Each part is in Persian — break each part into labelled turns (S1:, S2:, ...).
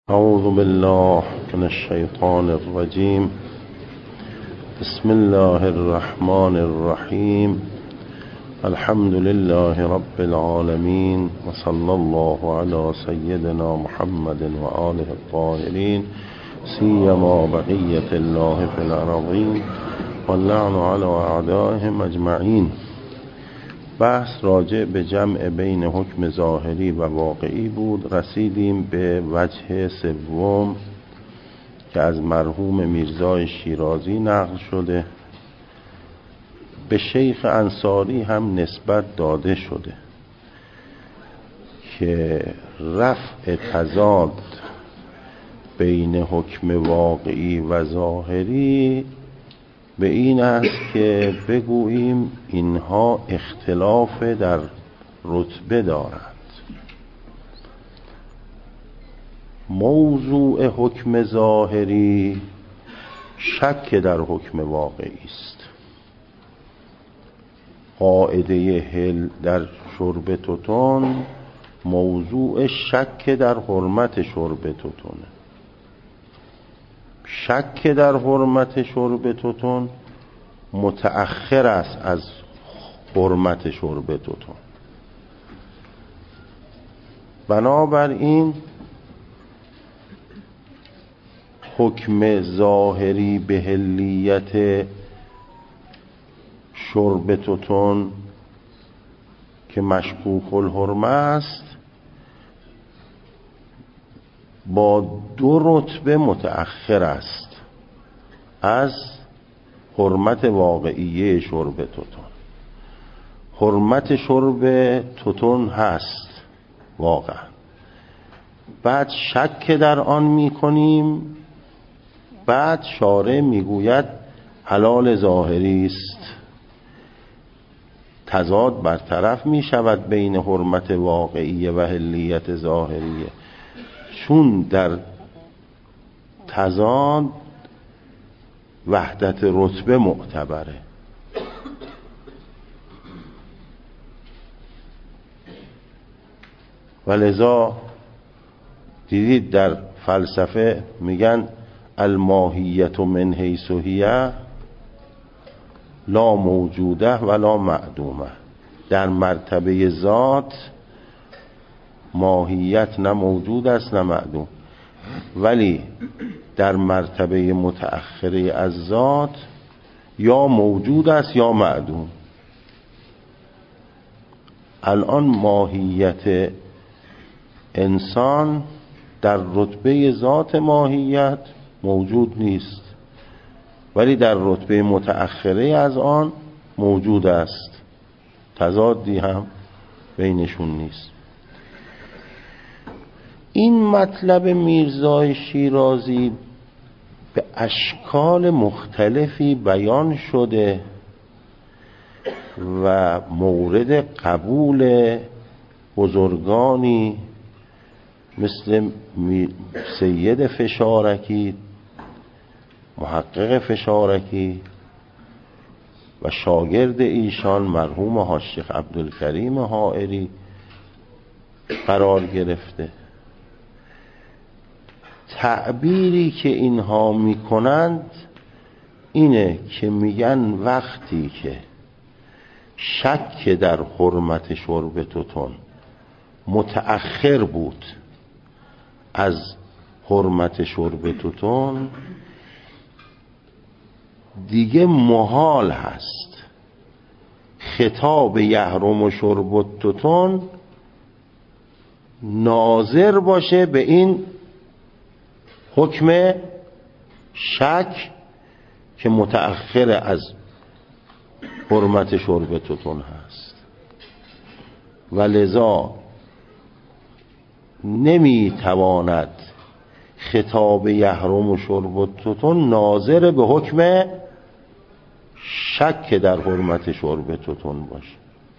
S1: اعوذ بالله من الشیطان الرجیم. بسم الله الرحمن الرحیم. الحمد لله رب العالمین و صلی الله علی سیدنا محمد و آله الطاهرین سیما بقیة الله فی الارضین و اللعن علی اعدائهم اجمعین. بحث راجع به جمع بین حکم ظاهری و واقعی بود. رسیدیم به وجه سوم که از مرحوم میرزای شیرازی نقل شده، به شیخ انصاری هم نسبت داده شده که رفع تضاد بین حکم واقعی و ظاهری به این است که بگوییم اینها اختلاف در رتبه دارند. موضوع حکم ظاهری شک در حکم واقعی است. قاعده حل در شرب توتون موضوع شک در حرمت شرب توتونه. شک در حرمت شرب توتون متأخر است از حرمت شرب توتون. بنابراین حکم ظاهری به حلیت شرب توتون که مشکوک الحرمه است با دو رتبه متأخر است از حرمت واقعیه شرب توتون. حرمت شرب توتون هست واقعا، بعد شک در آن می کنیم، بعد شارع می گوید حلال ظاهری است. تضاد برطرف می شود بین حرمت واقعیه و حلیت ظاهریه، چون در تضاد وحدت رتبه معتبره. ولذا دیدید در فلسفه میگن الماهیت من حیث هی لا موجوده ولا معدومه. در مرتبه ذات ماهیت نه موجود است نه معدوم، ولی در مرتبه متأخره از ذات یا موجود است یا معدوم. الان ماهیت انسان در رتبه ذات ماهیت موجود نیست، ولی در رتبه متأخره از آن موجود است. تضادی هم بینشون نیست. این مطلب میرزای شیرازی به اشکال مختلفی بیان شده و مورد قبول بزرگانی مثل سید فشارکی، محقق فشارکی و شاگرد ایشان مرحوم حاج شیخ عبدالکریم حائری قرار گرفته. تعبیری که اینها میکنند اینه که میگن وقتی که شک در حرمت شرب توتون متأخر بود از حرمت شرب توتون، دیگه محال هست خطاب یحرم شرب توتون ناظر باشه به این حکم شک که متأخر از حرمت شرب توتون هست. ولذا نمیتواند خطاب یحرم شرب توتون ناظر به حکم شک در حرمت شرب توتون باشه.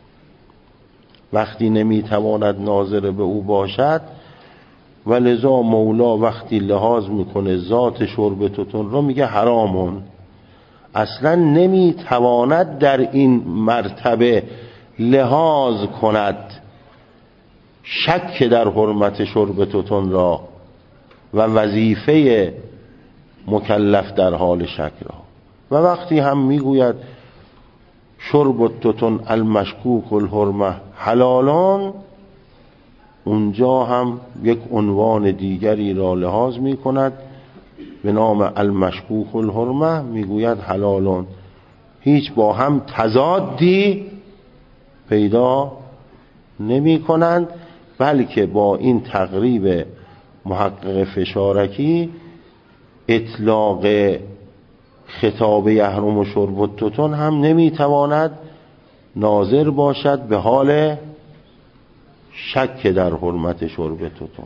S1: وقتی نمیتواند ناظر به او باشد، ولذا مولا وقتی لحاظ میکنه ذات شرب توتون رو میگه حرامون. اصلا نمیتواند در این مرتبه لحاظ کند شک در حرمت شرب توتون را و وظیفه مکلف در حال شک را. و وقتی هم میگوید شرب التتن المشکوک الحرمه حلالان، اونجا هم یک عنوان دیگری را لحاظ می کند به نام المشکوک الحرمه، میگوید حلالان، هیچ با هم تضادی پیدا نمی کنند، بلکه با این تقریب محقق فشارکی اطلاق خطاب یحرم و شرب التتن هم نمیتواند ناظر باشد به حال شک در حرمت شرب تتن.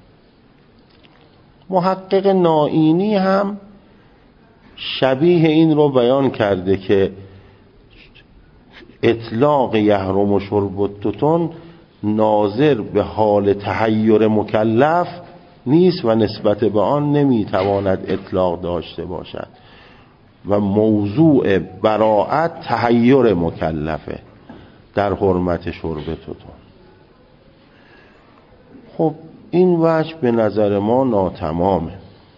S1: محقق نائینی هم شبیه این رو بیان کرده که اطلاق یحرم و شرب التتن ناظر به حال تحیر مکلف نیست و نسبت به آن نمیتواند اطلاق داشته باشد و موضوع براءت تحیر مکلفه در حرمت شرب تتن. خب این وجه به نظر ما ناتمامه.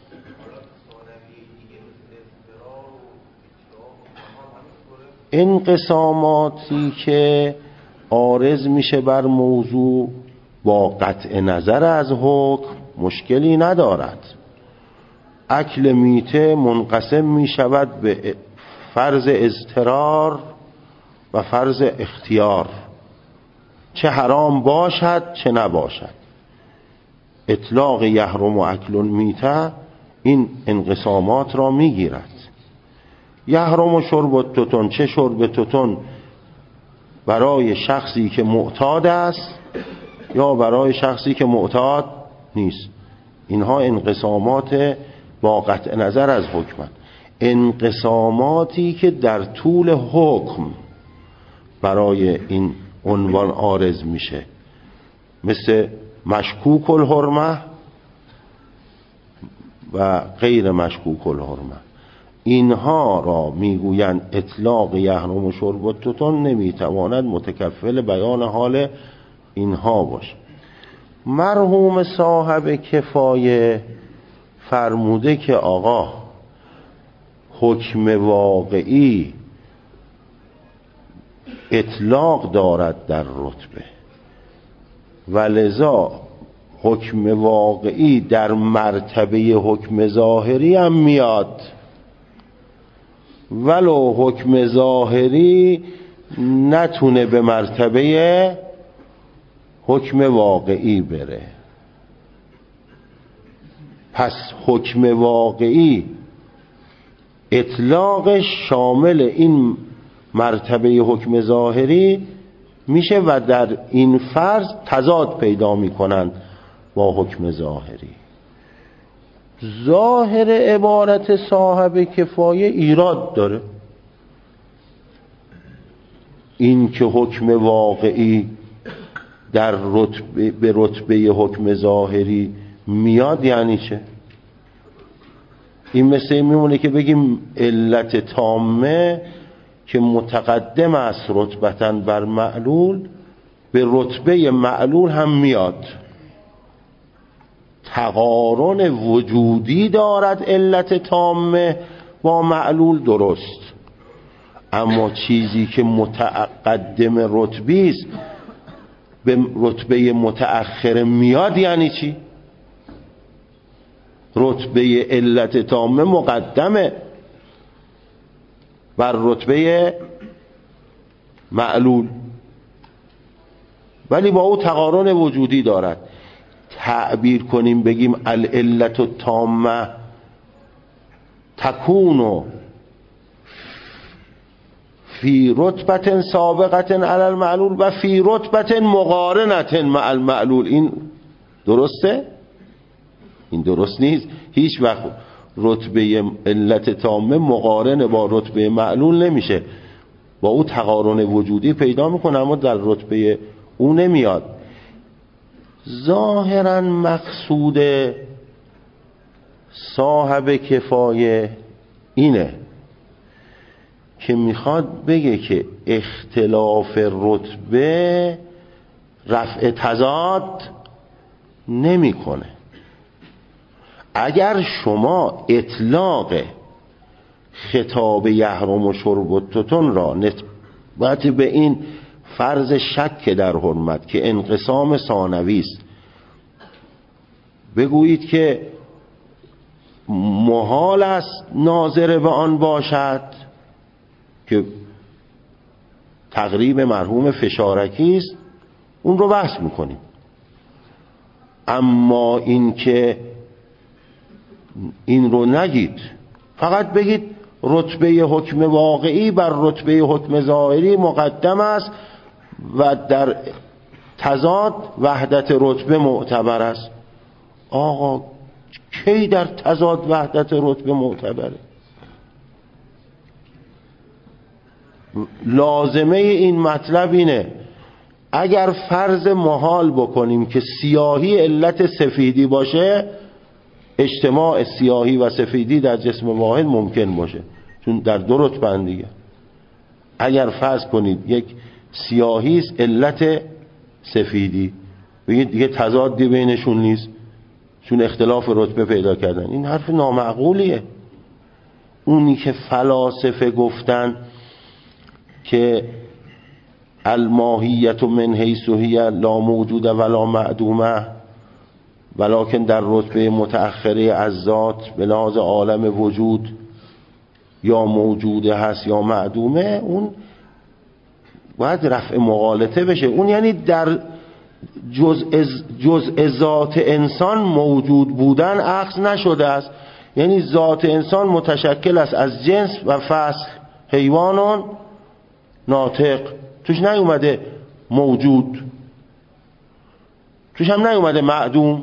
S1: انقساماتی که عارض میشه بر موضوع با قطع نظر از حکم مشکلی ندارد. اکل میته منقسم میشود به فرض اضطرار و فرض اختیار، چه حرام باشد چه نباشد. اطلاق یحرم و اکل میته این انقسامات را میگیرد. یحرم و شرب التتن، چه شرب تتن برای شخصی که معتاد است یا برای شخصی که معتاد نیست، اینها انقسامات با قطع نظر از حکمند. انقساماتی که در طول حکم برای این عنوان عارض میشه، مثل مشکوک الحرمه و غیر مشکوک الحرمه، اینها را میگویند اطلاق یحرم و شرب التتن نمیتواند متکفل بیان حال اینها باشه. مرحوم صاحب کفایه فرموده که آقا حکم واقعی اطلاق دارد در رتبه و لذا حکم واقعی در مرتبه حکم ظاهری هم میاد، ولو حکم ظاهری نتونه به مرتبه حکم واقعی بره. پس حکم واقعی اطلاقش شامل این مرتبه حکم ظاهری میشه و در این فرض تضاد پیدا میکنند با حکم ظاهری. ظاهر عبارت صاحب کفایه ایراد داره. این که حکم واقعی در رتبه به رتبه حکم ظاهری میاد یعنی چه؟ این مثل میمونه که بگیم علت تامه که متقدم است رتبتاً بر معلول به رتبه معلول هم میاد. تقارن وجودی دارد علت تامه با معلول، درست، اما چیزی که متقدم رتبی است به رتبه متأخر میاد یعنی چی؟ رتبه علت تامه مقدمه بر رتبه معلول، ولی با او تقارن وجودی دارد. تعبیر کنیم بگیم العلت التامه تکون فی رتبت سابقت علی المعلول و فی رتبت مقارنت مع المعلول. این درسته؟ این درست نیست. هیچ وقت رتبه علت تامه مقارن با رتبه معلول نمیشه، با او تقارن وجودی پیدا میکنه اما در رتبه او نمیاد. ظاهرا مقصود صاحب کفایه اینه که میخواد بگه که اختلاف رتبه رفع تضاد نمیکنه، اگر شما اطلاق خطاب یحرم و شرب التتن را نسبت به این فرض شک در حرمت که انقسام ثانوی است بگویید که محال است ناظر به آن باشد که تقریب مرحوم فشارکی است، اون رو بحث میکنیم. اما این که این رو نگید، فقط بگید رتبه حکم واقعی بر رتبه حکم ظاهری مقدم است و در تضاد وحدت رتبه معتبر است. آقا کی در تضاد وحدت رتبه معتبره؟ لازمه این مطلب اینه اگر فرض محال بکنیم که سیاهی علت سفیدی باشه، اجتماع سیاهی و سفیدی در جسم واحد ممکن باشه، چون در دو رتبه دیگه. اگر فرض کنید یک سیاهی است علت سفیدی، بگید دیگه تضادی بینشون نیست چون اختلاف رتبه پیدا کردن، این حرف نامعقولیه. اونی که فلاسفه گفتن که الماهیت من حیث هی لا موجود ولا معدومه ولکن در رتبه متأخره از ذات به لحاظ عالم وجود یا موجوده هست یا معدومه، اون باید رفع مغالطه بشه. اون یعنی در جزء ذات انسان موجود بودن عکس نشده است، یعنی ذات انسان متشکل است از جنس و فصل، حیوانون ناطق، توش نیومده موجود، توش هم نیومده معدوم.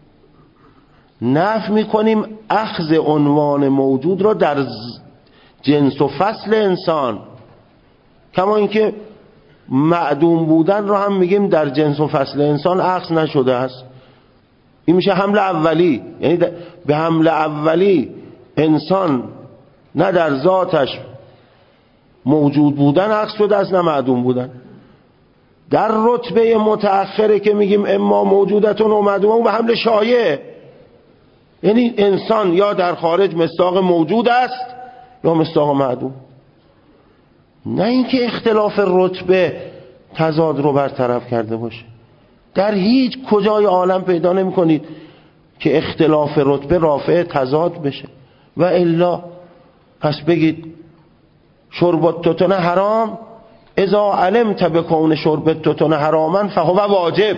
S1: نفی میکنیم اخذ عنوان موجود را در جنس و فصل انسان، کما اینکه معدوم بودن را هم میگیم در جنس و فصل انسان اخذ نشده است. این میشه حمل اولی، یعنی به حمل اولی انسان نه در ذاتش موجود بودن اخذ شده است نه معدوم بودن. در رتبه متأخره که میگیم اما موجودتون و معدومه، اون به حمل شایع، یعنی انسان یا در خارج مصداق موجود است یا مصداق معدوم. نه اینکه اختلاف رتبه تضاد رو برطرف کرده باشه. در هیچ کجای عالم پیدا نمی کنید که اختلاف رتبه رافع تضاد بشه. و الا پس بگید شرب التتن حرام، اذا علمت بکون شرب التتن حراما فهو واجب.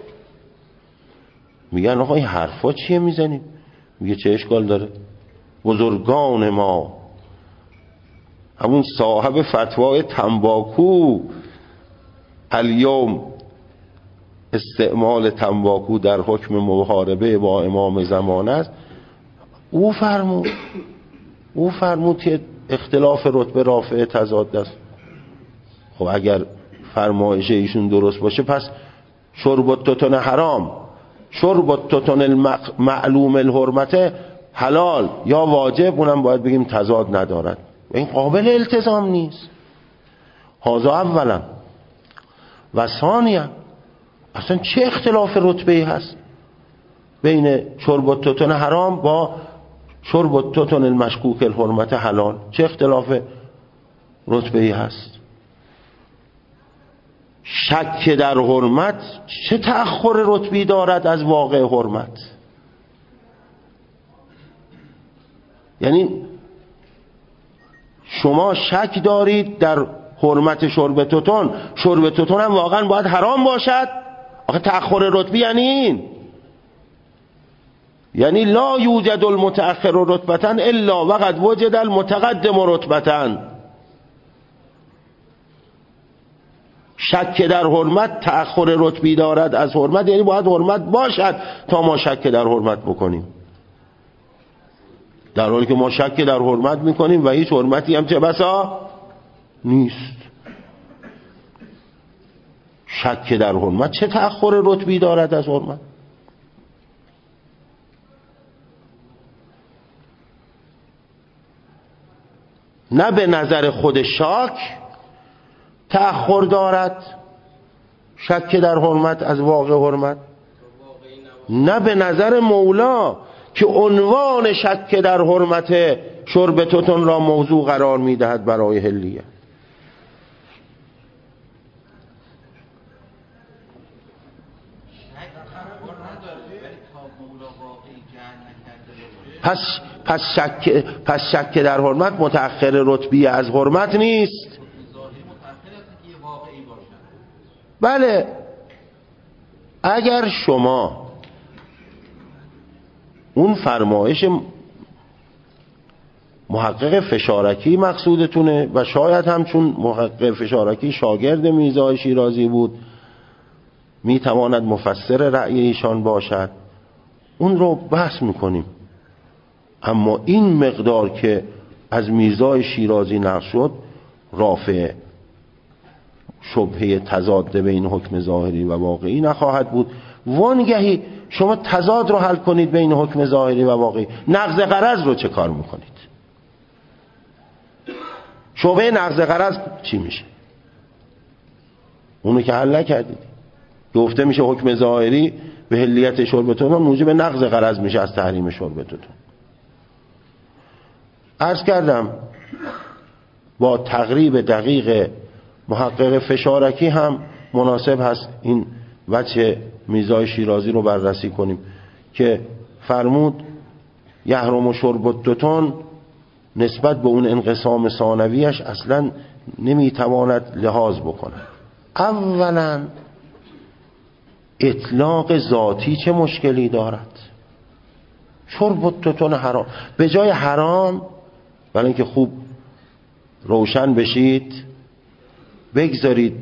S1: میگن آقا این حرفا چیه میزنید؟ میگه چه اشکال داره؟ بزرگان ما، همون صاحب فتوای تنباکو، الیوم استعمال تنباکو در حکم محاربه با امام زمان است، او فرمود که اختلاف رتبه رافع تضاد است. خب اگر فرمایش ایشون درست باشه، پس شرب التتن حرام، شرب التتن المعلوم الحرمت حلال یا واجب، اونم باید بگیم تضاد ندارد و این قابل التزام نیست. هذا اولا. و ثانیا، اصلا چه اختلاف رتبه‌ای هست بین شرب التتن حرام با شرب التتن المشکوک الحرمت حلال؟ چه اختلاف رتبه‌ای هست؟ شک در حرمت چه تأخر رتبی دارد از واقع حرمت؟ یعنی شما شک دارید در حرمت شرب تتن، شرب تتن هم واقعا باید حرام باشد؟ آخه تأخر رتبی یعنی این، یعنی لا یوجد المتأخر رتبتا الا وقد وجد المتقدم رتبتا. شک در حرمت تأخر رتبی دارد از حرمت، یعنی باید حرمت باشد تا ما شک در حرمت بکنیم، در حالی که ما شک در حرمت میکنیم و هیچ حرمتی هم چه بسا نیست. شک در حرمت چه تأخر رتبی دارد از حرمت؟ نه به نظر خود شاک تأخر دارد شک در حرمت از واقع حرمت، نه به نظر مولا که عنوان شک در حرمت شرب توتون را موضوع قرار میدهد برای حلیه. پس شک در حرمت متأخر رتبی از حرمت نیست. بله، اگر شما اون فرمایش محقق فشارکی مقصودتونه و شاید هم چون محقق فشارکی شاگرد میرزا شیرازی بود میتواند مفسر رأی ایشان باشد، اون رو بحث میکنیم. اما این مقدار که از میرزا شیرازی نقل شد رافع شبهه تضاد بین حکم ظاهری و واقعی نخواهد بود. وانگهی شما تضاد رو حل کنید بین حکم ظاهری و واقعی، نقض غرض رو چه کار میکنید؟ شبهه نقض غرض چی میشه؟ اونو که حل نکردید. گفته میشه حکم ظاهری به حلیت شرب توتون موجب نقض غرض میشه از تحریم شرب توتون. عرض کردم با تقریب دقیق محقق فشارکی هم مناسب هست این وجه میرزا شیرازی رو بررسی کنیم که فرمود یحرم شرب التوتون نسبت به اون انقسام ثانویش اصلا نمیتواند لحاظ بکنه. اولا اطلاق ذاتی چه مشکلی دارد؟ شرب التوتون حرام به جای حرام، برای اینکه خوب روشن بشید بگذارید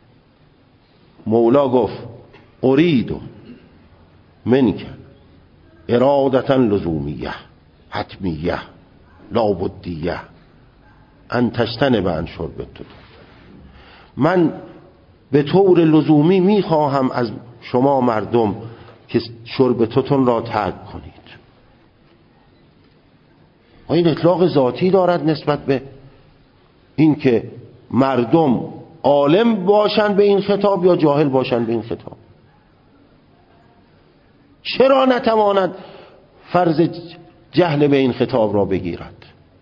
S1: مولا گفت ارید منک ارادتا لزومیه حتمیه لابدیه ان تجتنب عن شرب التوتون. من به طور لزومی میخواهم از شما مردم که شرب توتون را ترک کنید. و این اطلاق ذاتی دارد نسبت به این که مردم عالم باشند به این خطاب یا جاهل باشند به این خطاب. چرا نتواند فرض جهل به این خطاب را بگیرد؟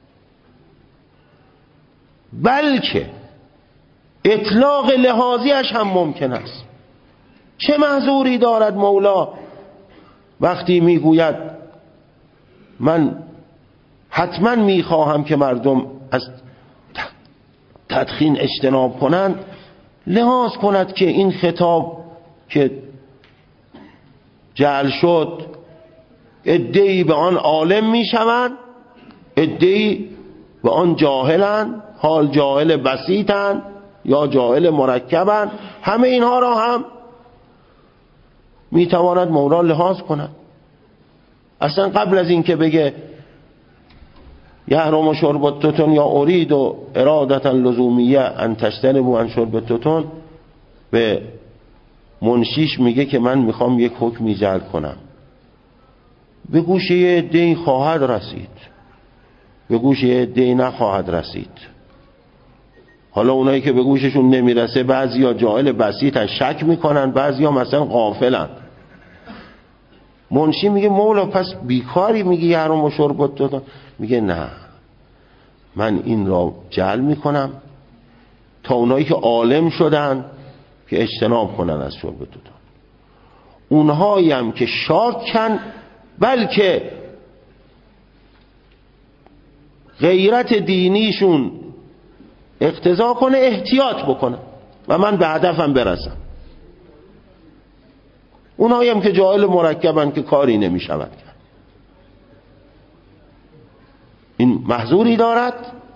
S1: بلکه اطلاق لحاظیش هم ممکن است. چه معذوری دارد مولا وقتی میگوید من حتما میخواهم که مردم از تدخین اجتناب کنند، لحاظ کند که این خطاب که جعل شد عده‌ای به آن عالم میشوند، عده‌ای به آن جاهلند، حال جاهل بسیطند یا جاهل مرکبند. همه اینها را هم میتواند مولا لحاظ کند. اصلا قبل از این که بگه یحرم شرب التوتون یا ارید و ارادتا لزومیه ان تجتنبوا عن شرب التوتون، به منشیش میگه که من میخوام یک حکمی جعل کنم. به گوش یه عده‌ای خواهد رسید، به گوش یه عده‌ای نخواهد رسید. حالا اونایی که به گوششون نمیرسه بعضیا جاهل بسیطن شک میکنن، بعضیا مثلا غافلن. منشی میگه مولا پس بیکاری میگه یحرم و شرب التوتون؟ میگه نه، من این را جعل میکنم تا اونایی که عالم شدن که اجتناب کنن از شرب توتون. اونهایی هم که شاکن بلکه غیرت دینیشون اقتضا کنه احتیاط بکنه و من به هدفم برسم. اونهایی هم که جاهل مرکبن که کاری نمیشود کرد. این محظوری دارد؟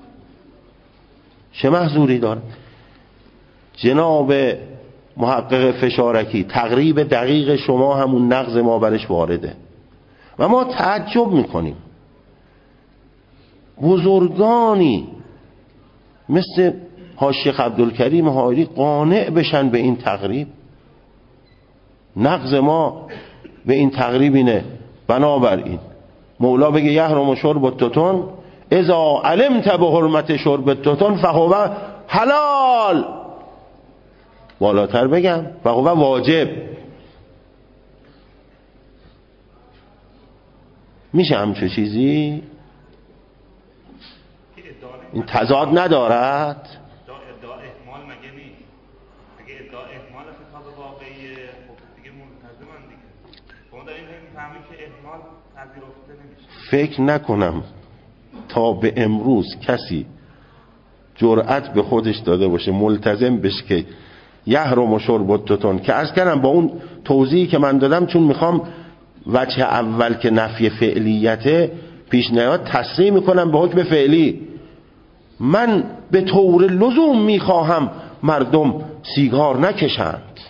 S1: چه محظوری دارد؟ جناب محقق فشارکی تقریب دقیق شما همون نقض ما برش وارده و ما تعجب میکنیم بزرگانی مثل حاج عبدالکریم حائری قانع بشن به این تقریب. نقض ما به این تقریب اینه بنابراین مولا بگه یحرم شرب التوتون اذا علمت به حرمت شرب التوتون فهو حلال. بالاتر بگم فهو واجب. میشه همچه چیزی؟ این تضاد ندارد؟
S2: ادعا احمال مگه نیست؟ اگه ادعا احمال خطاب واقعیه خب دیگه ملتزمن دیگه. ما داریم میفهمیم که احمال پذیرفته نمیشه.
S1: فکر نکنم تا به امروز کسی جرأت به خودش داده باشه ملتزم بشه که یحرم شرب التتن، که عرض کردم با اون توضیحی که من دادم، چون میخوام وجه اول که نفی فعلیته پیش نیاد تصریح میکنم به حکم فعلی. من به طور لزوم میخواهم مردم سیگار نکشند،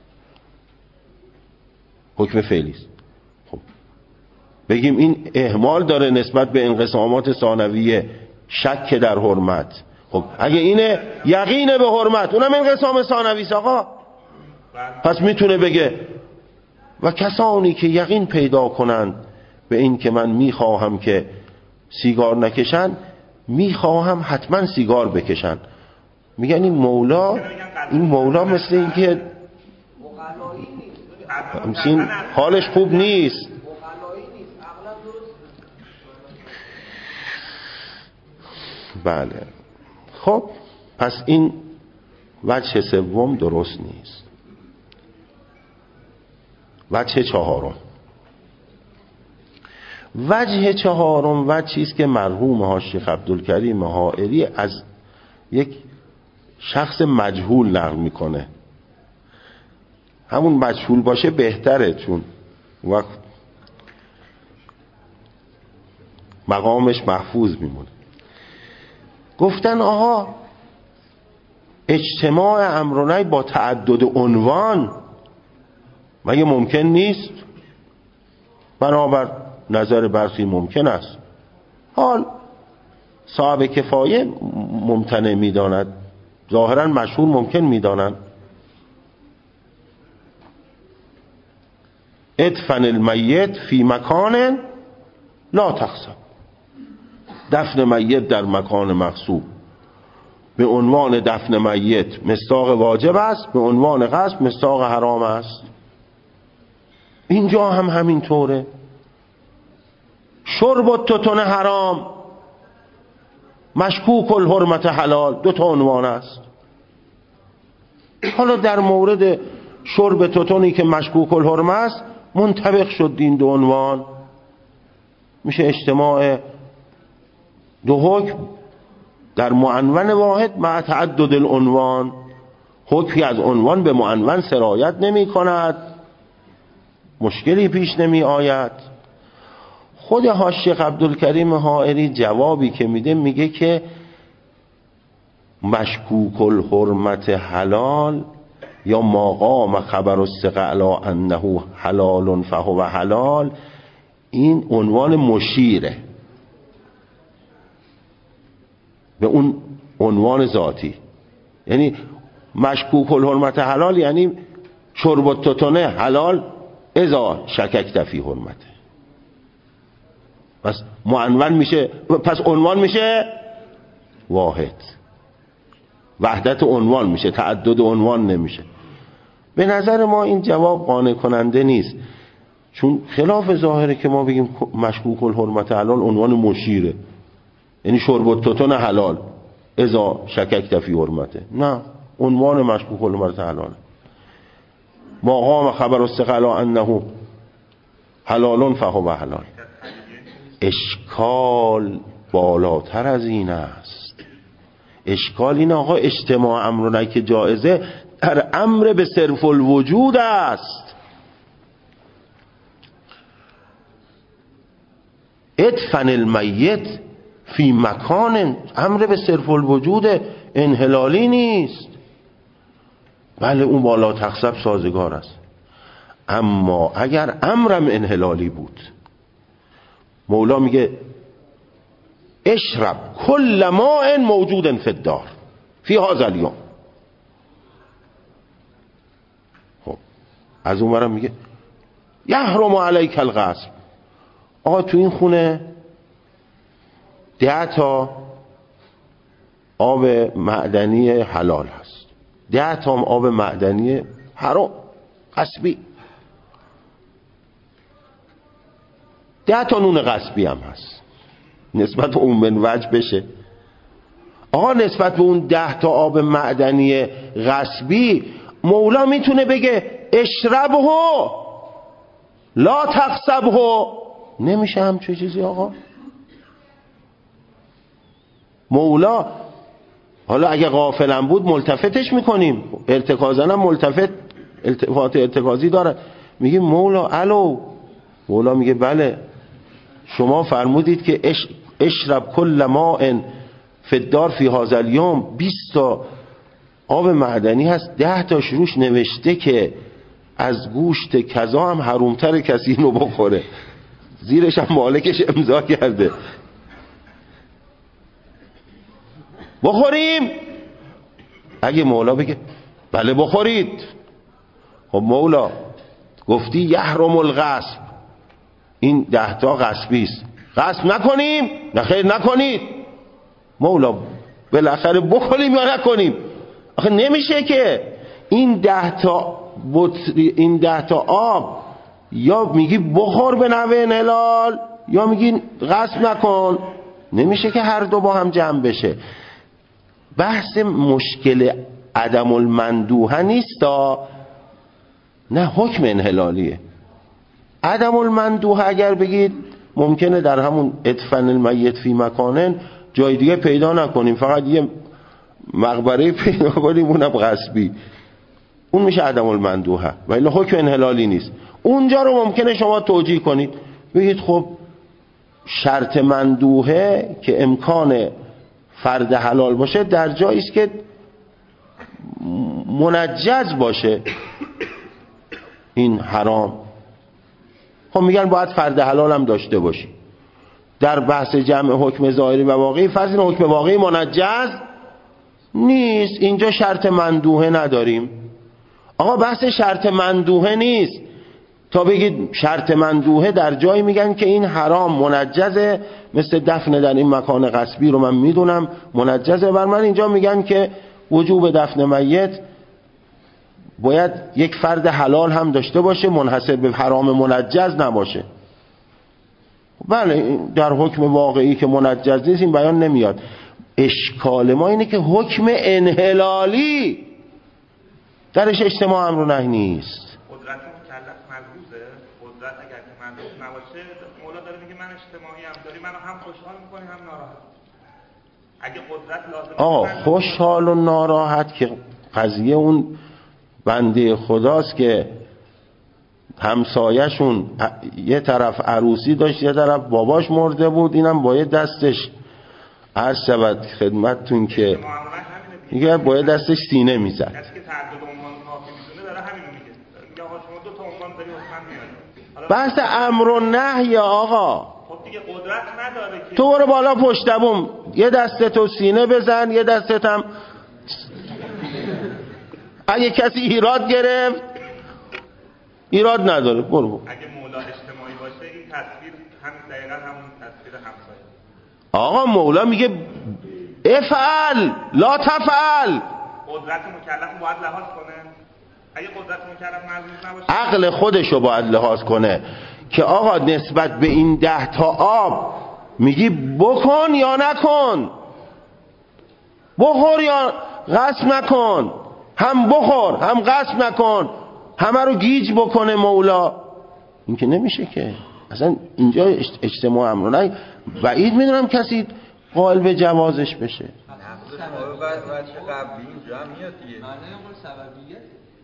S1: حکم فعلی است. خب بگیم این اهمال داره نسبت به انقسامات ثانویه، شک در حرمت. خب اگه اینه یقینه به حرمت، اونم انقسام ثانوی است آقا. پس میتونه بگه و کسانی که یقین پیدا کنند به این که من میخواهم که سیگار نکشن، میخواهم حتما سیگار بکشن. میگن این مولا مثل این که همچین حالش خوب نیست. بله خب پس این وجه سوم درست نیست. وجه چهارم وجهی است که مرحوم شیخ عبدالکریم حائری از یک شخص مجهول نقل میکنه. همون مجهول باشه بهتره، چون وقت مقامش محفوظ میمونه. گفتن آها اجتماع امر و نهی با تعدد عنوان مگه ممکن نیست؟ بنابر نظر برخی ممکن است. حال صاحب کفایه ممتنع میداند، ظاهرا مشهور ممکن میدانند. ادفن المیت فی مکان لا تخصب، دفن میت در مکان مغصوب. به عنوان دفن میت مصداق واجب است، به عنوان غصب مصداق حرام است. اینجا هم همین طوره. شرب التتن حرام، مشکوک الحرمت حلال، دو تا عنوان است. حالا در مورد شرب تتنی که مشکوک الحرمه است منطبق شد این دو عنوان، میشه اجتماع دو حکم در معنون واحد مع تعدد العنوان. حکمی از عنوان به معنون سرایت نمی کند، مشکلی پیش نمی آید. خود شیخ عبدالکریم حائری جوابی که میده میگه که مشکوک الحرمت حلال یا ما قام خبر الثقه علی انه حلال فهو حلال، این عنوان مشیره به اون عنوان ذاتی. یعنی مشکوک الحرمت حلال یعنی شرب التتن حلال اذا شککت فی حرمته. پس معنون میشه، پس عنوان میشه واحد، وحدت عنوان میشه، تعدد عنوان نمیشه. به نظر ما این جواب قانع کننده نیست، چون خلاف ظاهره که ما بگیم مشکوک الحرمت حلال عنوان مشیره، یعنی شرب التتن حلال اذا شککت فی حرمته. نه، عنوان مشکوک الحرمت حلال. ما قام خبر الثقه علی انه حلال فهو حلال. اشکال بالاتر از این است. اشکال این آقا اجتماع امر و نهی که جایزه در امر به صرف الوجود است. ادفن المیت فی مکان، امر به صرف الوجود انحلالی نیست. بله اون بالا تخصب سازگار است، اما اگر امرم انحلالی بود، مولا میگه اشرب کل ماء موجود فی الدار فی هذا الیوم. خب از اون ورم میگه یحرم علیک الغصب. آقا تو این خونه 10 تا آب معدنی حلال هست، 10 تا آب معدنی حرام غصبی. 10 تا نون غصبی هم هست نسبت به اون من وجه بشه. آقا نسبت به اون 10 تا آب معدنی غصبی مولا میتونه بگه اشربه لا تغصبه. نمیشه همچه چیزی آقا. مولا حالا اگه غافلم بود ملتفتش میکنیم، ارتکازن هم التفات ارتکازی داره، میگه مولا الو. مولا میگه بله شما فرمودید که اشرب کل ماء فی الدار فی هذا الیوم. 20 تا آب معدنی هست، 10 تاش روش نوشته که از گوشت کذا هم حرومتر کسی اینو بخوره، زیرش هم مالکش امضا کرده. بخوریم؟ اگه مولا بگه بله بخورید. خب مولا گفتی یحرم الغصب، این 10 تا غصبی است، غصب نکنیم؟ نه خیر نکنید. مولا بالاخره بخوریم یا نکنیم؟ آخه نمیشه که این 10 تا آب یا میگی بخور به نحو انحلال یا میگی غصب نکن. نمیشه که هر دو با هم جمع بشه. بحث مشکل عدم المندوحه نیستا، نه حکم انحلالیه. عدم المندوحه اگر بگید ممکنه در همون ادفن المیت فی مکانن جای دیگه پیدا نکنیم، فقط یه مقبره پیدا کنیم اونم غصبی، اون میشه عدم المندوحه، ولی حکم انحلالی نیست. اونجا رو ممکنه شما توجیه کنید بگید خب شرط مندوحه که امکان فرد حلال باشه در جایی است که منجز باشه این حرام. خب میگن باید فرد حلال هم داشته باشی. در بحث جمع حکم ظاهری و واقعی فرض این حکم واقعی منجز نیست، اینجا شرط مندوحه نداریم. آقا بحث شرط مندوحه نیست تا بگید شرط مندوحه در جایی میگن که این حرام منجزه، مثل دفن در این مکان غصبی رو من میدونم منجزه بر من. اینجا میگن که وجوب دفن میت باید یک فرد حلال هم داشته باشه، منحصر به حرام منجز نباشه. بله در حکم واقعی که منجز نیست این بیان نمیاد. اشکال ما اینه که حکم انحلالی درش اجتماع امر و نهی نیست.
S2: قدرت مکلف ملحوظه، قدرت اگر که ملحوظ نباشه مولا داره میگه من اجتماعی هم داری منو هم خوشحال میکنی هم ناراحت. اگه قدرت لازم
S1: خوشحال و ناراحت که قضیه اون بنده خداست که همسایه‌شون یه طرف عروسی داشت یه طرف باباش مرده بود، اینم باید دستش عرض شود خدمتتون که میگه باید دستش سینه میزد.
S2: کسی که تعدد عنوان کافی میدونه داره همین میگه. میگه آقا شما 2 تا عنوان داری حتما میاد.
S1: بحث امر و نهی آقا.
S2: خب دیگه قدرت نداره که
S1: تو برو بالا پشت بوم یه دستتو سینه بزن یه دستت هم اگه کسی ایراد گرفت ایراد نداره برو.
S2: اگه مولا اجتماعی باشه این تصویر همین دقیقاً همون تصویر همسایه.
S1: آقا مولا میگه افعل لا تفعل.
S2: قدرت مکلف باید لحاظ کنه. اگه قدرت مکلف ملحوظ نباشه
S1: عقل خودشو باید لحاظ کنه که آقا نسبت به این 10 تا آب میگی بکن یا نکن، بخور یا غصب نکن، هم بخور هم غصب نکن، همه رو گیج بکنه مولا. این که نمیشه که اصلا اینجا اجتماع امر نه. بعید میدونم کسی قائل به جوازش بشه.
S3: بعد چه قبلی اینجا هم میاد دیگه.
S4: معنی قول سببیت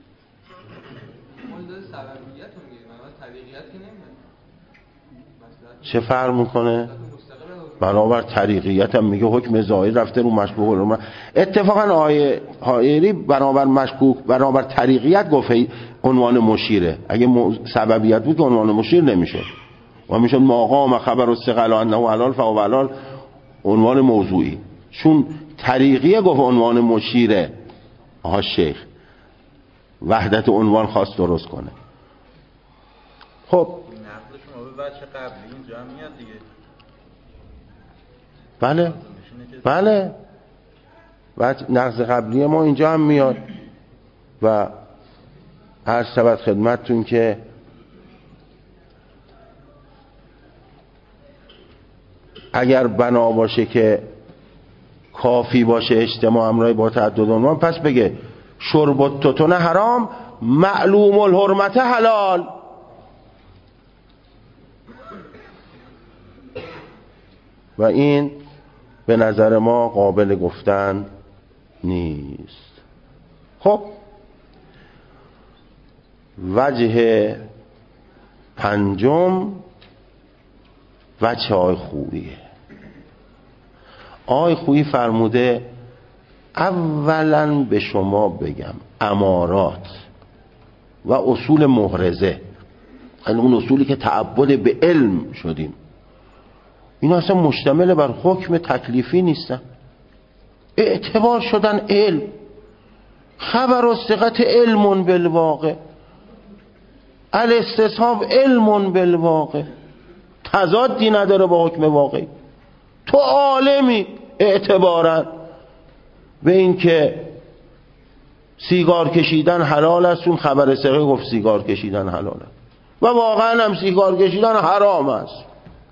S4: قول داره سببیت رو میگه، معنی طریقیت که نمیاد.
S1: چه فرق میکنه؟ بنابر طریقیت هم میگه حکم ظاهر رفته رو مشکوک رو. اتفاقا آیه حائری بنابر مشکوک بنابر طریقیت گفت عنوان مشیره. اگه سببیت بود عنوان مشیر نمیشه و میشد مقام خبر الثقل انه حلال فهو حلال عنوان موضوعی. چون طریقیه گفت عنوان مشیره، آها شیخ وحدت عنوان خواست درست کنه. خب
S3: نقل شما به بچه قبلی اینجا هم میاد دیگه.
S1: بله بله و نقض قبلی ما اینجا هم میاد و هر سبت خدمتتون که اگر بنا باشه که کافی باشه اجتماع همراه با تعدد عنوان، پس بگه شرب التتن حرام، معلوم الحرمت حلال. و این به نظر ما قابل گفتن نیست. خب وجه پنجم وجه آقای خوییه. آقای خویی فرموده اولا به شما بگم امارات و اصول محرزه، یعنی اون اصولی که تعبد به علم شدیم، اینا اصلا مشتمل بر حکم تکلیفی نیستن، اعتبار شدن علم. خبر و ثقت علم بالواقع، الاستصحاب علم بالواقع، تضادی نداره با حکم واقعی. تو عالمی اعتبارا به این که سیگار کشیدن حلال است، اون خبر ثقه گفت سیگار کشیدن حلال است و واقعا هم سیگار کشیدن حرام است،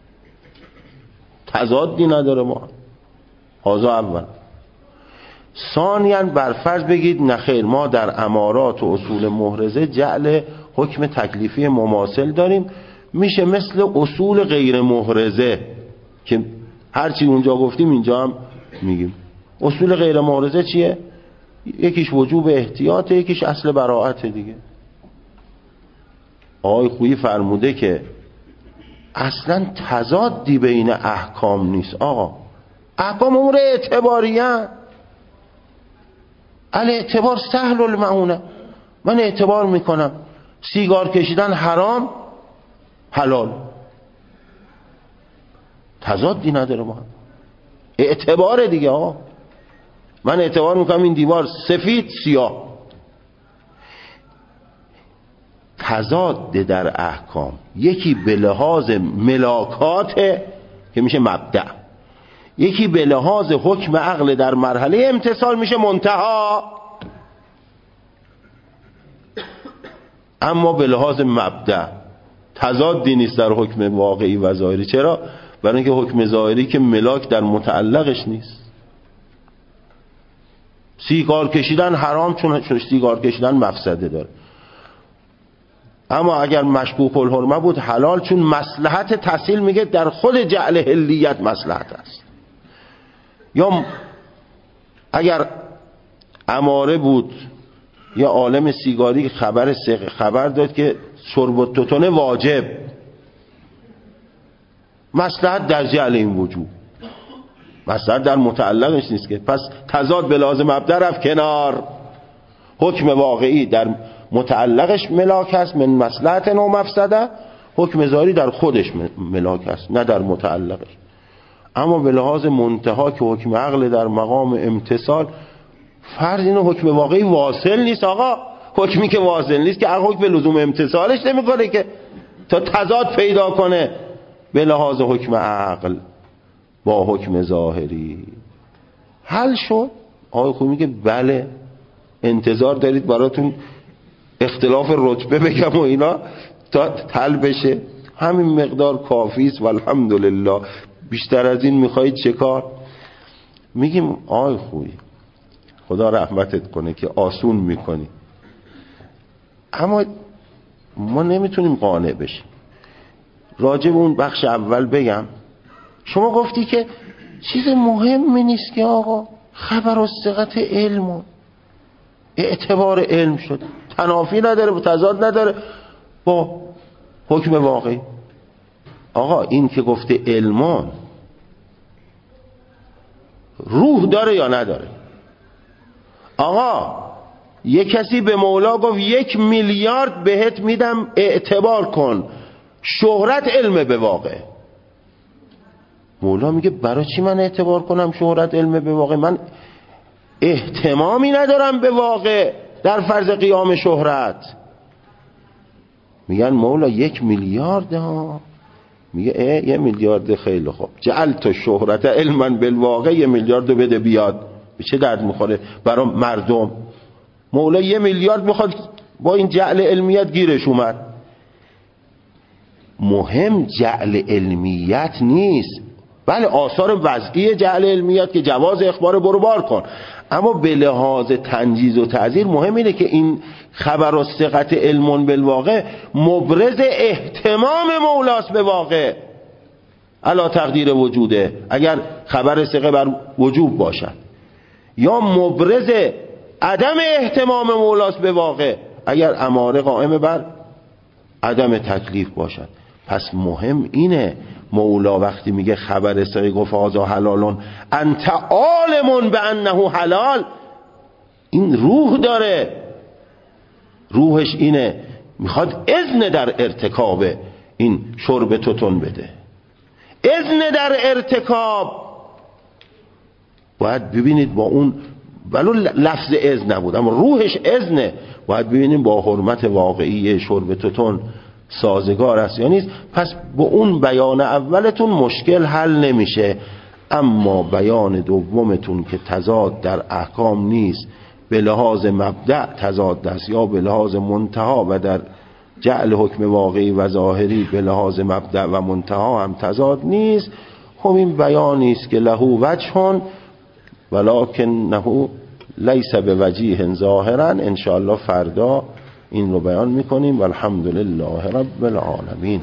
S1: تضادی نداره ما. هذا اول. ثانیاً برفرض بگید نخیر، ما در امارات و اصول محرزه جعل حکم تکلیفی مماثل داریم، میشه مثل اصول غیر محرزه که هرچی اونجا گفتیم اینجا هم میگیم. اصول غیر محرزه چیه؟ یکیش وجوب احتیاطه، یکیش اصل براءت دیگه. آقای خویی فرموده که اصلا تضادی بین احکام نیست. آقا احکام امور اعتباریه، الاعتبار سهل المعونه. من اعتبار میکنم سیگار کشیدن حرام حلال، تضادی نداره با هم، اعتبار دیگه. آقا من اعتبار میکنم این دیوار سفید سیاه. تضاد در احکام یکی به لحاظ ملاکات که میشه مبدأ، یکی به لحاظ حکم عقل در مرحله امتصال میشه منتها. اما به لحاظ مبدأ تضادی نیست در حکم واقعی و ظاهری. چرا؟ برای اینکه حکم ظاهری که ملاک در متعلقش نیست. سیگار کشیدن حرام چون سیگار کشیدن مفسده داره، اما اگر مشکوک الحرمه بود حلال، چون مصلحت تحصیل میگه در خود جعل حلیت مصلحت است. یا اگر اماره بود یا عالم سیگاری خبر داد که شرب التتن واجب، مصلحت در جعل این وجوب، مصلحت در متعلقش نیست که. پس تضاد به لازم مبدأ رفت کنار. حکم واقعی در متعلقش ملاک است من مصلحت و مفسده، حکم ظاهری در خودش ملاک است نه در متعلقش. اما به لحاظ منتها که حکم عقل در مقام امتصال، فرض اینو حکم واقعی واصل نیست. آقا حکمی که واصل نیست که حکم به لزوم امتصالش نمیکنه که تا تضاد پیدا کنه به لحاظ حکم عقل با حکم ظاهری. حل شد. آقای خویی میگه بله، انتظار دارید براتون اختلاف رتبه بگم و اینا تا حل بشه؟ همین مقدار کافی است والحمدلله. بیشتر از این میخواید چه کار؟ میگیم آقای خویی خدا رحمتت کنه که آسون میکنی، اما ما نمیتونیم قانع بشیم. راجع به اون بخش اول بگم، شما گفتی که چیز مهمی نیست که آقا خبر و ثقت علم و اعتبار علم شد، تنافی نداره و تضاد نداره با حکم واقعی. آقا این که گفته علمان روح داره یا نداره؟ آقا یک کسی به مولا گفت 1 میلیارد بهت میدم اعتبار کن، شهرت علم به واقع. مولا میگه برای چی من اعتبار کنم شهرت علم به واقع؟ من اهتمامی ندارم به واقع در فرض قیام شهرت. میگن مولا 1 میلیارد ها. میگه 1 میلیارد خیلی خوب، جعلت شهرت علما بالواقع، 1 میلیارد بده بیاد، به چه درد میخوره برای مردم؟ مولا 1 میلیارد میخواد، با این جعل علمیت گیرش اومد. مهم جعل علمیت نیست، بله آثار وضعی جعل علمیات که جواز اخبار برو بار کن، اما به لحاظ تنجیز و تعذیر مهم اینه که این خبر و ثقت علم بالواقع مبرز اهتمام مولاست به واقع علا تقدیر وجوده، اگر خبر ثقه بر وجوب باشد، یا مبرز عدم اهتمام مولاست به واقع اگر اماره قائم بر عدم تکلیف باشد. پس مهم اینه مولا وقتی میگه خبر ثقه گفت هذا حلالون انت عالم بانه حلال، این روح داره، روحش اینه میخواد اذن در ارتکاب این شرب توتون بده، اذن در ارتکاب. باید ببینید با اون ولو لفظ اذن نبود اما روحش اذنه، باید ببینید با حرمت واقعی شرب توتون سازگار است یا نیست. پس با اون بیان اولتون مشکل حل نمیشه، اما بیان دومتون که تضاد در احکام نیست، به لحاظ مبدأ تضاد است یا به لحاظ منتها و در جعل حکم واقعی و ظاهری به لحاظ مبدأ و منتها هم تضاد نیست، خب این بیانی است که له وجه ولکنه لیس بوجیه ظاهرا. ان شاء الله فردا این رو بیان میکنیم. والحمدلله رب العالمین.